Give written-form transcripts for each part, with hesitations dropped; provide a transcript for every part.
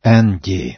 N.G.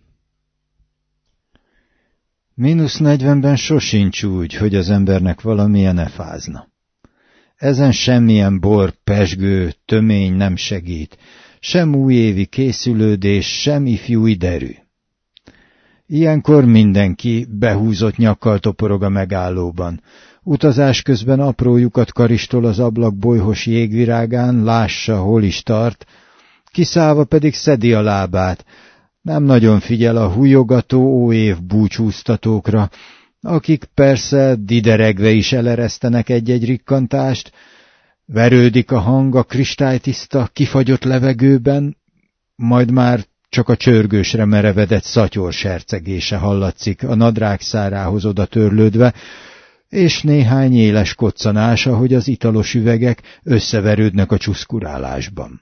-40-ben sosincs úgy, hogy az embernek valamilyen ne fázna. Ezen semmilyen bor, pezsgő, tömény nem segít, sem újévi készülődés, sem ifjúi derű. Ilyenkor mindenki behúzott nyakkal toporog a megállóban. Utazás közben apró lyukat karistol az ablak bolyhos jégvirágán, lássa, hol is tart, kiszállva pedig szedi a lábát. Nem nagyon figyel a hújogató óév búcsúztatókra, akik persze dideregve is eleresztenek egy-egy rikkantást, verődik a hang a kristálytiszta, kifagyott levegőben, majd már csak a csörgősre merevedett szatyor sercegése hallatszik a nadrág szárához oda törlődve, és néhány éles koccanás, ahogy az italos üvegek összeverődnek a csuszkurálásban.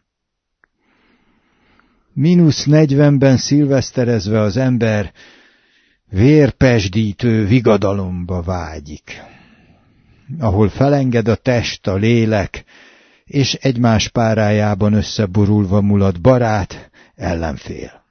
-40-ben szilveszterezve az ember vérpesdítő vigadalomba vágyik, ahol felenged a test, a lélek, és egymás párájában összeborulva mulad barát, ellenfél.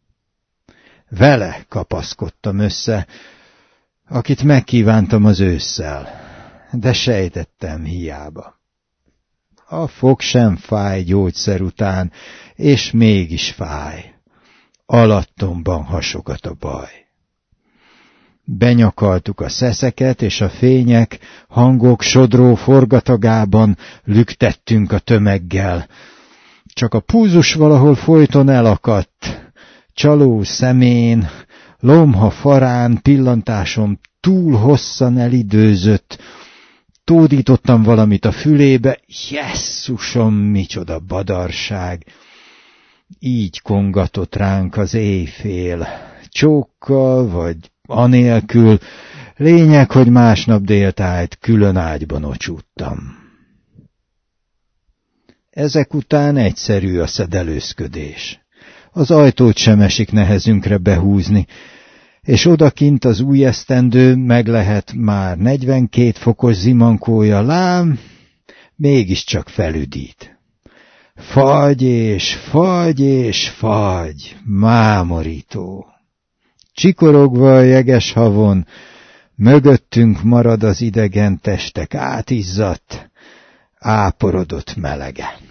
Vele kapaszkodtam össze, akit megkívántam az ősszel, de sejtettem hiába. A fog sem fáj gyógyszer után, és mégis fáj. Alattomban hasogat a baj. Benyakaltuk a szeszeket, és a fények, hangok sodró forgatagában lüktettünk a tömeggel. Csak a púzus valahol folyton elakadt, csaló szemén, lomha farán pillantásom túl hosszan elidőzött. Tódítottam valamit a fülébe, jesszusom, micsoda badarság! Így kongatott ránk az éjfél, csókkal vagy anélkül, lényeg, hogy másnap déltájt külön ágyban ocsúttam. Ezek után egyszerű a szedelőzködés. Az ajtót sem esik nehezünkre behúzni, és odakint az új esztendő meg lehet már 42 fokos zimankója, lám, mégiscsak felüdít. Fagy és fagy és fagy, mámorító. Csikorogva a jeges havon, mögöttünk marad az idegen testek átizzadt, áporodott melege.